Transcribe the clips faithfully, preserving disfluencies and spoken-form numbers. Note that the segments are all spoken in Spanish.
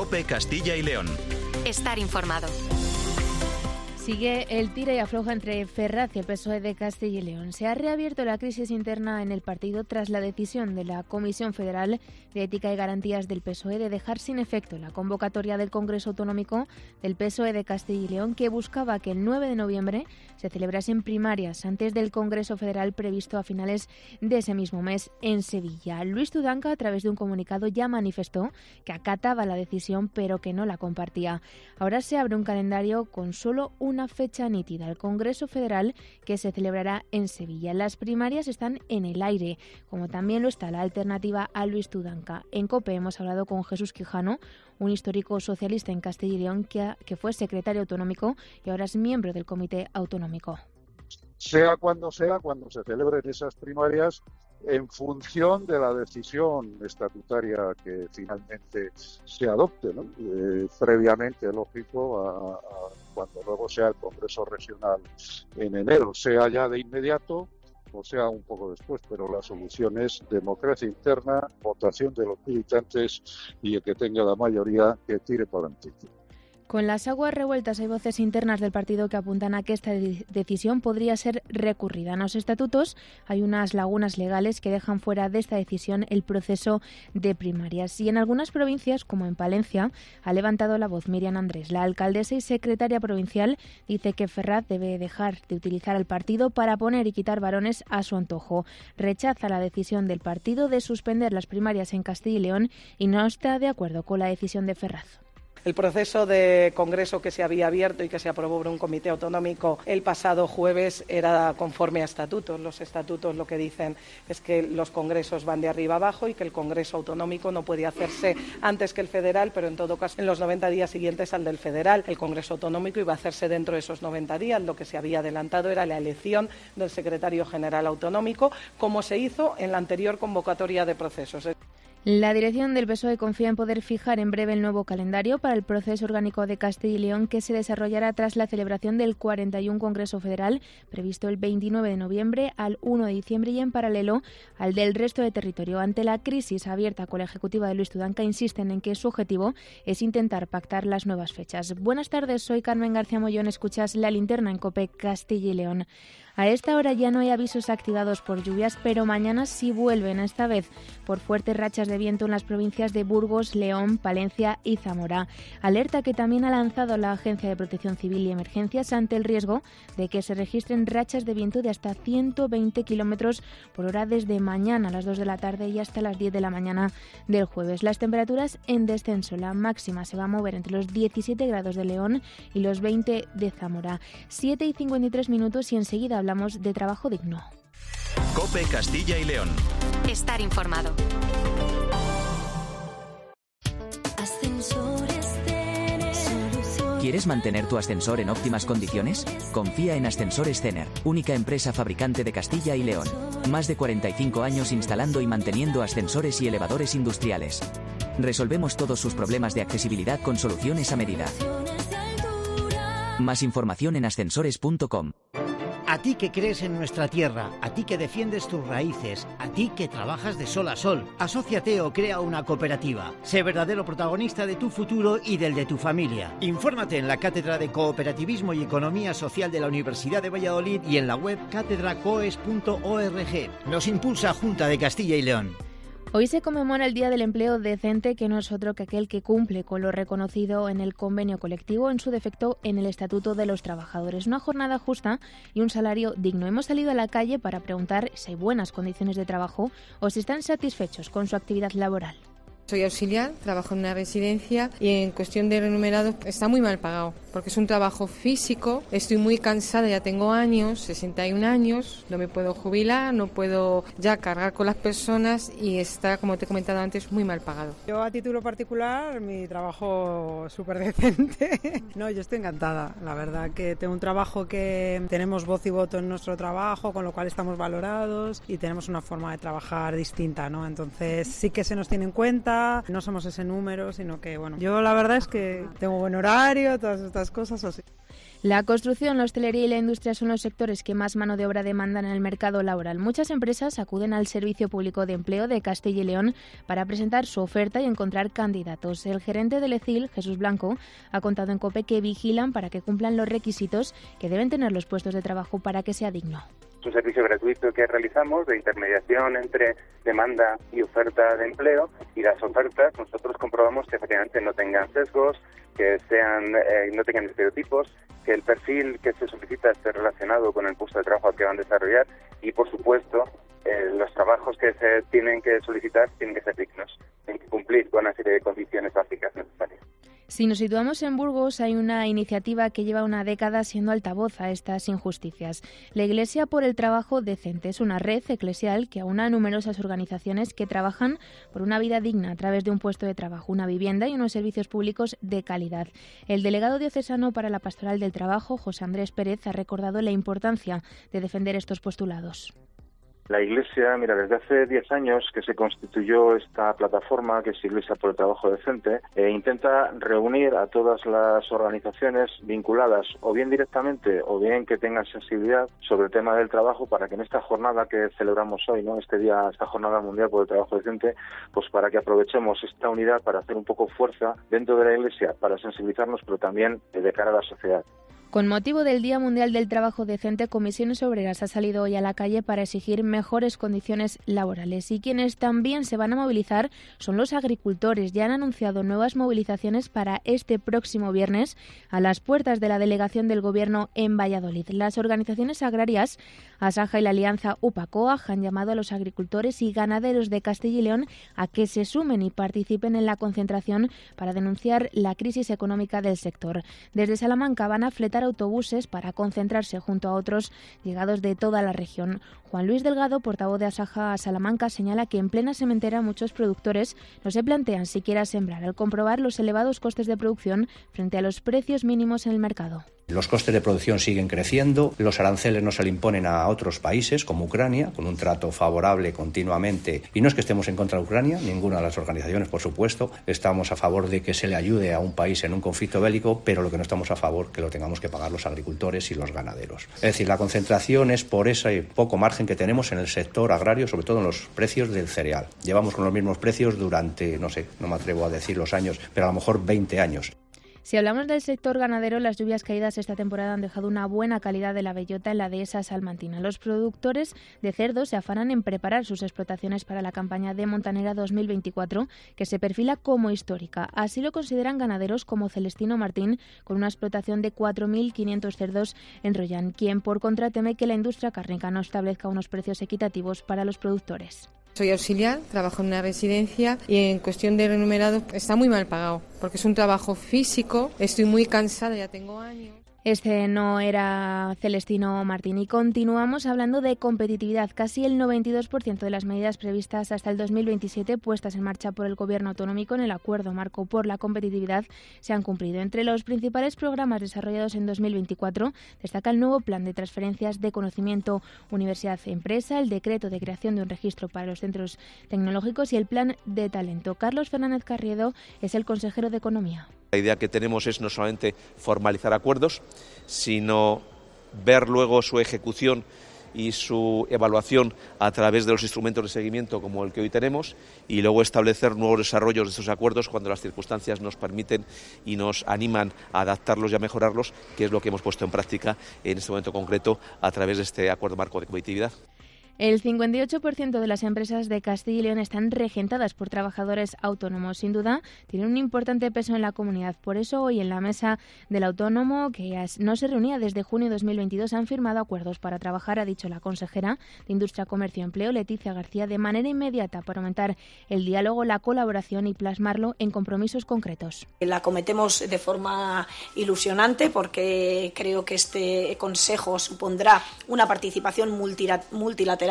COPE Castilla y León. Estar informado. Sigue el tira y afloja entre Ferraz y el P S O E de Castilla y León. Se ha reabierto la crisis interna en el partido tras la decisión de la Comisión Federal de Ética y Garantías del P S O E de dejar sin efecto la convocatoria del Congreso Autonómico del P S O E de Castilla y León, que buscaba que el nueve de noviembre se celebrasen primarias antes del Congreso Federal previsto a finales de ese mismo mes en Sevilla. Luis Tudanca, a través de un comunicado, ya manifestó que acataba la decisión, pero que no la compartía. Ahora se abre un calendario con solo un una fecha nítida, el Congreso Federal, que se celebrará en Sevilla. Las primarias están en el aire, como también lo está la alternativa a Luis Tudanca. En COPE hemos hablado con Jesús Quijano, un histórico socialista en Castilla y León que, que fue secretario autonómico y ahora es miembro del Comité Autonómico. Sea cuando sea, cuando se celebren esas primarias, en función de la decisión estatutaria que finalmente se adopte, ¿no? Eh, previamente, lógico, a, a cuando luego sea el Congreso Regional en enero, sea ya de inmediato o sea un poco después, pero la solución es democracia interna, votación de los militantes y el que tenga la mayoría que tire por adelante. Con las aguas revueltas hay voces internas del partido que apuntan a que esta de- decisión podría ser recurrida. En los estatutos hay unas lagunas legales que dejan fuera de esta decisión el proceso de primarias. Y en algunas provincias, como en Palencia, ha levantado la voz Miriam Andrés. La alcaldesa y secretaria provincial dice que Ferraz debe dejar de utilizar el partido para poner y quitar varones a su antojo. Rechaza la decisión del partido de suspender las primarias en Castilla y León y no está de acuerdo con la decisión de Ferraz. El proceso de congreso que se había abierto y que se aprobó por un comité autonómico el pasado jueves era conforme a estatutos. Los estatutos lo que dicen es que los congresos van de arriba abajo y que el congreso autonómico no puede hacerse antes que el federal, pero en todo caso en los noventa días siguientes al del federal. El congreso autonómico iba a hacerse dentro de esos noventa días. Lo que se había adelantado era la elección del secretario general autonómico, como se hizo en la anterior convocatoria de procesos. La dirección del P S O E confía en poder fijar en breve el nuevo calendario para el proceso orgánico de Castilla y León, que se desarrollará tras la celebración del cuarenta y uno Congreso Federal, previsto el veintinueve de noviembre al uno de diciembre y en paralelo al del resto de territorio. Ante la crisis abierta con la ejecutiva de Luis Tudanca, insisten en que su objetivo es intentar pactar las nuevas fechas. Buenas tardes, soy Carmen García Mollón, escuchas La Linterna en COPE Castilla y León. A esta hora ya no hay avisos activados por lluvias, pero mañana sí vuelven, esta vez por fuertes rachas de viento en las provincias de Burgos, León, Palencia y Zamora. Alerta que también ha lanzado la Agencia de Protección Civil y Emergencias ante el riesgo de que se registren rachas de viento de hasta ciento veinte kilómetros por hora desde mañana a las dos de la tarde y hasta las diez de la mañana del jueves. Las temperaturas en descenso. La máxima se va a mover entre los diecisiete grados de León y los veinte de Zamora. siete y cincuenta y tres minutos y enseguida hablamos de trabajo digno. COPE Castilla y León. Estar informado. ¿Quieres mantener tu ascensor en óptimas condiciones? Confía en Ascensores Cener, única empresa fabricante de Castilla y León. Más de cuarenta y cinco años instalando y manteniendo ascensores y elevadores industriales. Resolvemos todos sus problemas de accesibilidad con soluciones a medida. Más información en ascensores punto com. A ti que crees en nuestra tierra, a ti que defiendes tus raíces, a ti que trabajas de sol a sol, asóciate o crea una cooperativa. Sé verdadero protagonista de tu futuro y del de tu familia. Infórmate en la Cátedra de Cooperativismo y Economía Social de la Universidad de Valladolid y en la web cátedra coes punto org. Nos impulsa Junta de Castilla y León. Hoy se conmemora el Día del Empleo Decente, que no es otro que aquel que cumple con lo reconocido en el convenio colectivo, en su defecto en el Estatuto de los Trabajadores. Una jornada justa y un salario digno. Hemos salido a la calle para preguntar si hay buenas condiciones de trabajo o si están satisfechos con su actividad laboral. Soy auxiliar, trabajo en una residencia y en cuestión de remunerado está muy mal pagado porque es un trabajo físico, estoy muy cansada, ya tengo años, sesenta y un años, no me puedo jubilar, no puedo ya cargar con las personas y está, como te he comentado antes, muy mal pagado. Yo a título particular, mi trabajo súper decente. No, yo estoy encantada, la verdad que tengo un trabajo que tenemos voz y voto en nuestro trabajo, con lo cual estamos valorados y tenemos una forma de trabajar distinta, ¿no? Entonces sí que se nos tiene en cuenta, no somos ese número, sino que, bueno, yo la verdad es que tengo buen horario, todas estas cosas así. La construcción, la hostelería y la industria son los sectores que más mano de obra demandan en el mercado laboral. Muchas empresas acuden al Servicio Público de Empleo de Castilla y León para presentar su oferta y encontrar candidatos. El gerente del E C I L, Jesús Blanco, ha contado en COPE que vigilan para que cumplan los requisitos que deben tener los puestos de trabajo para que sea digno. Es un servicio gratuito que realizamos de intermediación entre demanda y oferta de empleo, y las ofertas nosotros comprobamos que efectivamente no tengan sesgos, que sean eh, no tengan estereotipos, que el perfil que se solicita esté relacionado con el puesto de trabajo que van a desarrollar y, por supuesto, eh, los trabajos que se tienen que solicitar tienen que ser dignos, tienen que cumplir con una serie de condiciones básicas necesarias. Si nos situamos en Burgos, hay una iniciativa que lleva una década siendo altavoz a estas injusticias. La Iglesia por el Trabajo Decente es una red eclesial que aúna a numerosas organizaciones que trabajan por una vida digna a través de un puesto de trabajo, una vivienda y unos servicios públicos de calidad. El delegado diocesano para la Pastoral del Trabajo, José Andrés Pérez, ha recordado la importancia de defender estos postulados. La Iglesia, mira, desde hace diez años que se constituyó esta plataforma, que es Iglesia por el Trabajo Decente, e intenta reunir a todas las organizaciones vinculadas, o bien directamente, o bien que tengan sensibilidad sobre el tema del trabajo, para que en esta jornada que celebramos hoy, ¿no? Este día, esta Jornada Mundial por el Trabajo Decente, pues para que aprovechemos esta unidad para hacer un poco fuerza dentro de la Iglesia, para sensibilizarnos, pero también de cara a la sociedad. Con motivo del Día Mundial del Trabajo Decente, Comisiones Obreras ha salido hoy a la calle para exigir mejores condiciones laborales. Y quienes también se van a movilizar son los agricultores. Ya han anunciado nuevas movilizaciones para este próximo viernes a las puertas de la delegación del Gobierno en Valladolid. Las organizaciones agrarias, Asaja y la Alianza UPACOA, han llamado a los agricultores y ganaderos de Castilla y León a que se sumen y participen en la concentración para denunciar la crisis económica del sector. Desde Salamanca van a fletar autobuses para concentrarse junto a otros llegados de toda la región. Juan Luis Delgado, portavoz de Asaja Salamanca, señala que en plena sementera muchos productores no se plantean siquiera sembrar al comprobar los elevados costes de producción frente a los precios mínimos en el mercado. Los costes de producción siguen creciendo, los aranceles no se le imponen a otros países como Ucrania, con un trato favorable continuamente. Y no es que estemos en contra de Ucrania, ninguna de las organizaciones, por supuesto. Estamos a favor de que se le ayude a un país en un conflicto bélico, pero lo que no estamos a favor que lo tengamos que pagar los agricultores y los ganaderos. Es decir, la concentración es por ese poco margen que tenemos en el sector agrario, sobre todo en los precios del cereal. Llevamos con los mismos precios durante, no sé, no me atrevo a decir los años, pero a lo mejor veinte años. Si hablamos del sector ganadero, las lluvias caídas esta temporada han dejado una buena calidad de la bellota en la dehesa salmantina. Los productores de cerdo se afanan en preparar sus explotaciones para la campaña de Montanera dos mil veinticuatro, que se perfila como histórica. Así lo consideran ganaderos como Celestino Martín, con una explotación de cuatro mil quinientos cerdos en Rollán, quien por contra teme que la industria cárnica no establezca unos precios equitativos para los productores. Soy auxiliar, trabajo en una residencia y en cuestión de remunerado está muy mal pagado, porque es un trabajo físico, estoy muy cansada, ya tengo años. Este no era Celestino Martín. Y continuamos hablando de competitividad. Casi el noventa y dos por ciento de las medidas previstas hasta el dos mil veintisiete puestas en marcha por el Gobierno autonómico en el Acuerdo Marco por la Competitividad se han cumplido. Entre los principales programas desarrollados en dos mil veinticuatro destaca el nuevo Plan de Transferencias de Conocimiento Universidad-Empresa, el Decreto de Creación de un Registro para los Centros Tecnológicos y el Plan de Talento. Carlos Fernández Carriedo es el consejero de Economía. La idea que tenemos es no solamente formalizar acuerdos, sino ver luego su ejecución y su evaluación a través de los instrumentos de seguimiento como el que hoy tenemos, y luego establecer nuevos desarrollos de estos acuerdos cuando las circunstancias nos permiten y nos animan a adaptarlos y a mejorarlos, que es lo que hemos puesto en práctica en este momento concreto a través de este Acuerdo Marco de Competitividad. El cincuenta y ocho por ciento de las empresas de Castilla y León están regentadas por trabajadores autónomos. Sin duda, tienen un importante peso en la comunidad. Por eso, hoy en la Mesa del Autónomo, que no se reunía desde junio de dos mil veintidós, han firmado acuerdos para trabajar, ha dicho la consejera de Industria, Comercio y Empleo, Leticia García, de manera inmediata para aumentar el diálogo, la colaboración y plasmarlo en compromisos concretos. La cometemos de forma ilusionante porque creo que este Consejo supondrá una participación multilateral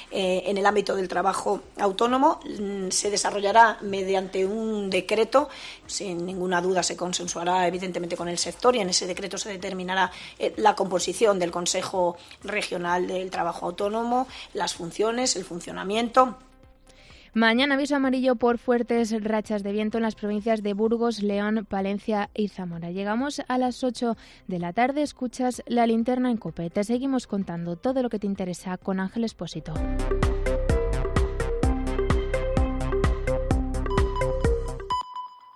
en el ámbito del trabajo autónomo. Se desarrollará mediante un decreto, sin ninguna duda se consensuará evidentemente con el sector, y en ese decreto se determinará la composición del Consejo Regional del Trabajo Autónomo, las funciones, el funcionamiento. Mañana aviso amarillo por fuertes rachas de viento en las provincias de Burgos, León, Palencia y Zamora. Llegamos a las ocho de la tarde, escuchas La Linterna en COPE. Te seguimos contando todo lo que te interesa con Ángel Expósito.